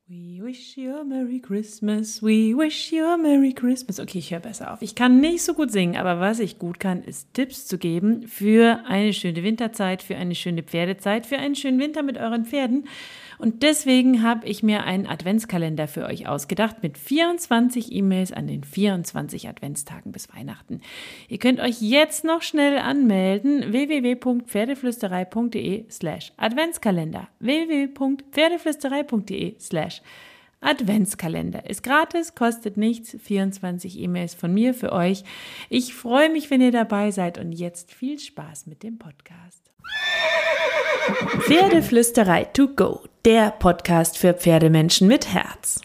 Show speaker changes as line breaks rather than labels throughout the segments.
We wish you a Merry Christmas, we wish you a Merry Christmas. Okay, ich höre besser auf. Ich kann nicht so gut singen, aber was ich gut kann, ist Tipps zu geben für eine schöne Winterzeit, für eine schöne Pferdezeit, für einen schönen Winter mit euren Pferden. Und deswegen habe ich mir einen Adventskalender für euch ausgedacht mit 24 E-Mails an den 24 Adventstagen bis Weihnachten. Ihr könnt euch jetzt noch schnell anmelden, www.pferdeflüsterei.de/Adventskalender. www.pferdeflüsterei.de/Adventskalender. Ist gratis, kostet nichts, 24 E-Mails von mir für euch. Ich freue mich, wenn ihr dabei seid und jetzt viel Spaß mit dem Podcast. Pferdeflüsterei to go, der Podcast für Pferdemenschen mit Herz.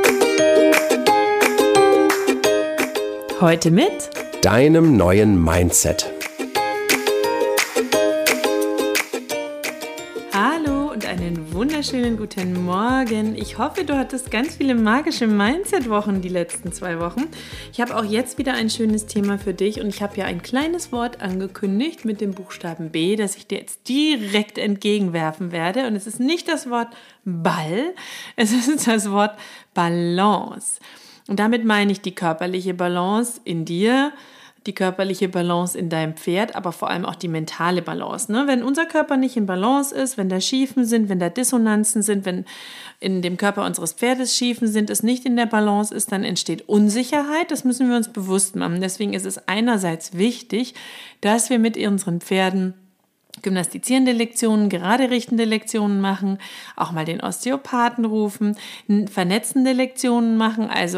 Heute mit
deinem neuen Mindset.
Hallo und einen wunderschönen guten Morgen. Ich hoffe, du hattest ganz viele magische Mindset-Wochen die letzten 2 Wochen. Ich habe auch jetzt wieder ein schönes Thema für dich und ich habe ja ein kleines Wort angekündigt mit dem Buchstaben B, das ich dir jetzt direkt entgegenwerfen werde. Und es ist nicht das Wort Ball, es ist das Wort Balance. Und damit meine ich die körperliche Balance in dir, die körperliche Balance in deinem Pferd, aber vor allem auch die mentale Balance. Ne? Wenn unser Körper nicht in Balance ist, wenn da Schiefen sind, wenn da Dissonanzen sind, wenn in dem Körper unseres Pferdes Schiefen sind, es nicht in der Balance ist, dann entsteht Unsicherheit. Das müssen wir uns bewusst machen. Deswegen ist es einerseits wichtig, dass wir mit unseren Pferden gymnastizierende Lektionen, gerade richtende Lektionen machen, auch mal den Osteopathen rufen, vernetzende Lektionen machen, also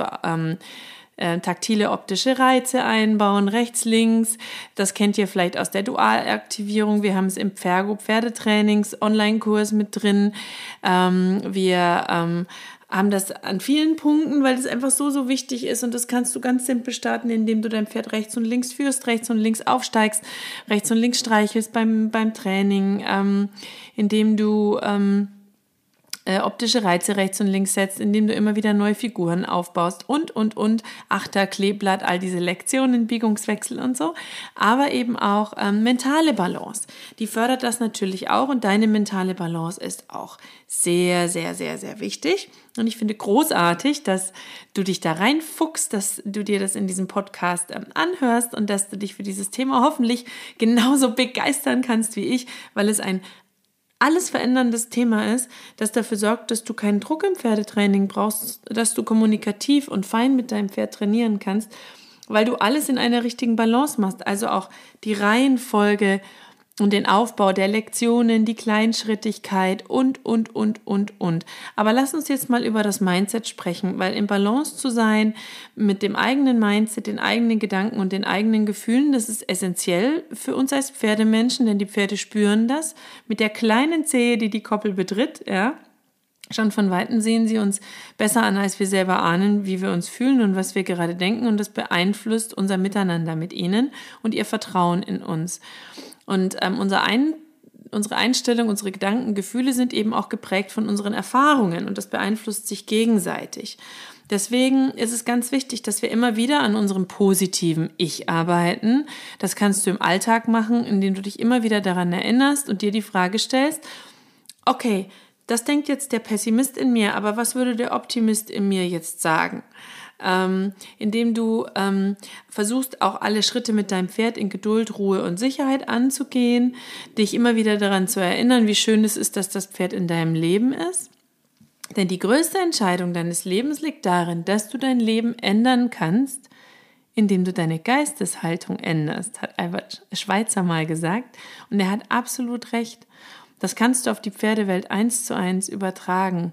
taktile optische Reize einbauen, rechts, links. Das kennt ihr vielleicht aus der Dualaktivierung. Wir haben es im Pferdetrainings Online-Kurs mit drin. Wir haben das an vielen Punkten, weil das einfach so wichtig ist und das kannst du ganz simpel starten, indem du dein Pferd rechts und links führst, rechts und links aufsteigst, rechts und links streichelst beim Training, indem du optische Reize rechts und links setzt, indem du immer wieder neue Figuren aufbaust und. Achter, Kleeblatt, all diese Lektionen, Biegungswechsel und so. Aber eben auch mentale Balance. Die fördert das natürlich auch und deine mentale Balance ist auch sehr, sehr, sehr, sehr wichtig. Und ich finde großartig, dass du dich da reinfuchst, dass du dir das in diesem Podcast anhörst und dass du dich für dieses Thema hoffentlich genauso begeistern kannst wie ich, weil es ein alles veränderndes Thema ist, das dafür sorgt, dass du keinen Druck im Pferdetraining brauchst, dass du kommunikativ und fein mit deinem Pferd trainieren kannst, weil du alles in einer richtigen Balance machst, also auch die Reihenfolge und den Aufbau der Lektionen, die Kleinschrittigkeit und. Aber lass uns jetzt mal über das Mindset sprechen, weil im Balance zu sein mit dem eigenen Mindset, den eigenen Gedanken und den eigenen Gefühlen, das ist essentiell für uns als Pferdemenschen, denn die Pferde spüren das mit der kleinen Zehe, die die Koppel betritt, ja. Schon von Weitem sehen sie uns besser an, als wir selber ahnen, wie wir uns fühlen und was wir gerade denken. Und das beeinflusst unser Miteinander mit ihnen und ihr Vertrauen in uns. Und unsere Einstellung, unsere Gedanken, Gefühle sind eben auch geprägt von unseren Erfahrungen und das beeinflusst sich gegenseitig. Deswegen ist es ganz wichtig, dass wir immer wieder an unserem positiven Ich arbeiten. Das kannst du im Alltag machen, indem du dich immer wieder daran erinnerst und dir die Frage stellst, okay, das denkt jetzt der Pessimist in mir, aber was würde der Optimist in mir jetzt sagen? Indem du versuchst, auch alle Schritte mit deinem Pferd in Geduld, Ruhe und Sicherheit anzugehen, dich immer wieder daran zu erinnern, wie schön es ist, dass das Pferd in deinem Leben ist. Denn die größte Entscheidung deines Lebens liegt darin, dass du dein Leben ändern kannst, indem du deine Geisteshaltung änderst, hat Albert Schweitzer mal gesagt. Und er hat absolut recht. Das kannst du auf die Pferdewelt 1:1 übertragen.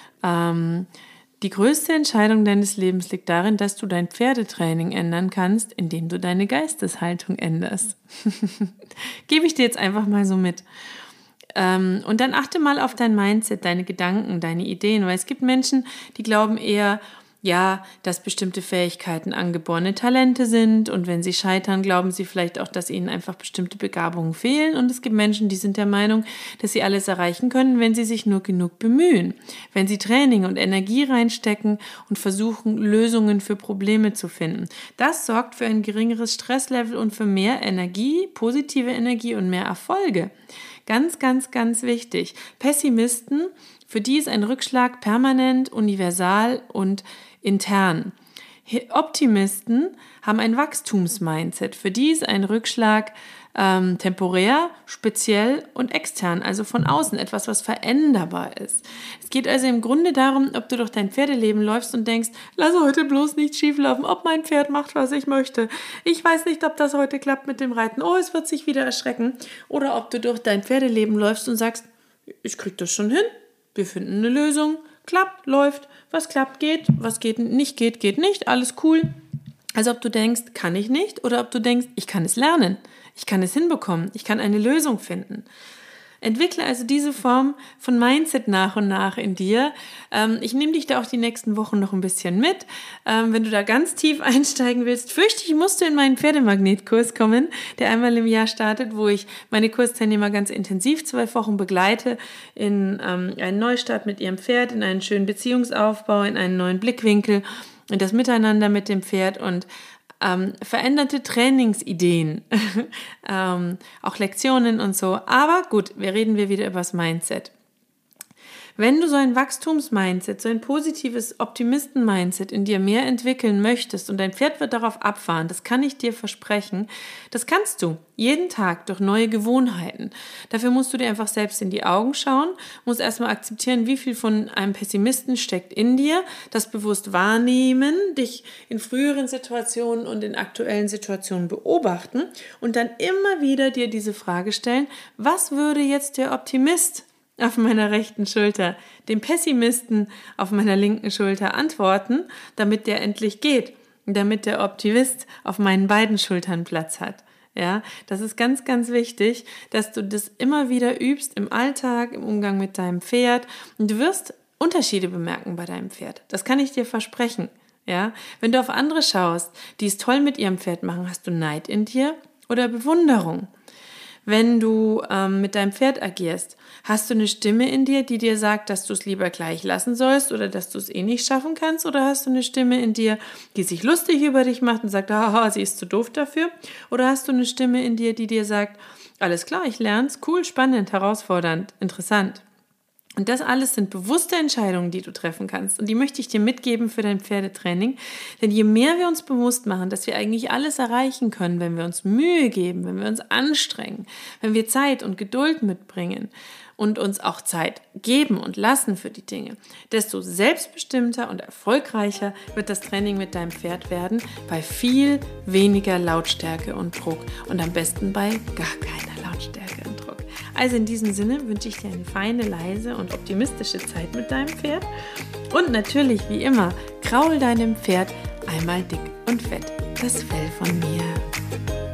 Die größte Entscheidung deines Lebens liegt darin, dass du dein Pferdetraining ändern kannst, indem du deine Geisteshaltung änderst. Gebe ich dir jetzt einfach mal so mit. Und dann achte mal auf dein Mindset, deine Gedanken, deine Ideen, weil es gibt Menschen, die glauben eher, ja, dass bestimmte Fähigkeiten angeborene Talente sind und wenn sie scheitern, glauben sie vielleicht auch, dass ihnen einfach bestimmte Begabungen fehlen und es gibt Menschen, die sind der Meinung, dass sie alles erreichen können, wenn sie sich nur genug bemühen, wenn sie Training und Energie reinstecken und versuchen, Lösungen für Probleme zu finden. Das sorgt für ein geringeres Stresslevel und für mehr Energie, positive Energie und mehr Erfolge. Ganz, ganz, ganz wichtig. Pessimisten Für die ist ein Rückschlag permanent, universal und intern. Optimisten haben ein Wachstumsmindset. Für die ist ein Rückschlag temporär, speziell und extern, also von außen, etwas, was veränderbar ist. Es geht also im Grunde darum, ob du durch dein Pferdeleben läufst und denkst, lass heute bloß nicht schief laufen, ob mein Pferd macht, was ich möchte. Ich weiß nicht, ob das heute klappt mit dem Reiten. Oh, es wird sich wieder erschrecken. Oder ob du durch dein Pferdeleben läufst und sagst, ich krieg das schon hin, wir finden eine Lösung, klappt, läuft, was klappt, geht, was geht nicht, geht nicht, alles cool. Also ob du denkst, kann ich nicht, oder ob du denkst, ich kann es lernen, ich kann es hinbekommen, ich kann eine Lösung finden. Entwickle also diese Form von Mindset nach und nach in dir. Ich nehme dich da auch die nächsten Wochen noch ein bisschen mit. Wenn du da ganz tief einsteigen willst, fürchte ich, musst du in meinen Pferdemagnetkurs kommen, der einmal im Jahr startet, wo ich meine Kursteilnehmer ganz intensiv 2 Wochen begleite in einen Neustart mit ihrem Pferd, in einen schönen Beziehungsaufbau, in einen neuen Blickwinkel, in das Miteinander mit dem Pferd und veränderte Trainingsideen, auch Lektionen und so. Aber gut, reden wir wieder über das Mindset. Wenn du so ein Wachstumsmindset, so ein positives Optimisten-Mindset in dir mehr entwickeln möchtest und dein Pferd wird darauf abfahren, das kann ich dir versprechen, das kannst du jeden Tag durch neue Gewohnheiten. Dafür musst du dir einfach selbst in die Augen schauen, musst erstmal akzeptieren, wie viel von einem Pessimisten steckt in dir, das bewusst wahrnehmen, dich in früheren Situationen und in aktuellen Situationen beobachten und dann immer wieder dir diese Frage stellen, was würde jetzt der Optimist auf meiner rechten Schulter, dem Pessimisten auf meiner linken Schulter antworten, damit der endlich geht, damit der Optimist auf meinen beiden Schultern Platz hat. Ja, das ist ganz, ganz wichtig, dass du das immer wieder übst im Alltag, im Umgang mit deinem Pferd und du wirst Unterschiede bemerken bei deinem Pferd. Das kann ich dir versprechen. Ja, wenn du auf andere schaust, die es toll mit ihrem Pferd machen, hast du Neid in dir oder Bewunderung. Wenn du mit deinem Pferd agierst, hast du eine Stimme in dir, die dir sagt, dass du es lieber gleich lassen sollst oder dass du es eh nicht schaffen kannst? Oder hast du eine Stimme in dir, die sich lustig über dich macht und sagt, haha, sie ist zu doof dafür? Oder hast du eine Stimme in dir, die dir sagt, alles klar, ich lern's, cool, spannend, herausfordernd, interessant? Und das alles sind bewusste Entscheidungen, die du treffen kannst. Und die möchte ich dir mitgeben für dein Pferdetraining. Denn je mehr wir uns bewusst machen, dass wir eigentlich alles erreichen können, wenn wir uns Mühe geben, wenn wir uns anstrengen, wenn wir Zeit und Geduld mitbringen und uns auch Zeit geben und lassen für die Dinge, desto selbstbestimmter und erfolgreicher wird das Training mit deinem Pferd werden, bei viel weniger Lautstärke und Druck und am besten bei gar keiner Lautstärke und Druck. Also in diesem Sinne wünsche ich dir eine feine, leise und optimistische Zeit mit deinem Pferd und natürlich, wie immer, kraul deinem Pferd einmal dick und fett das Fell von mir.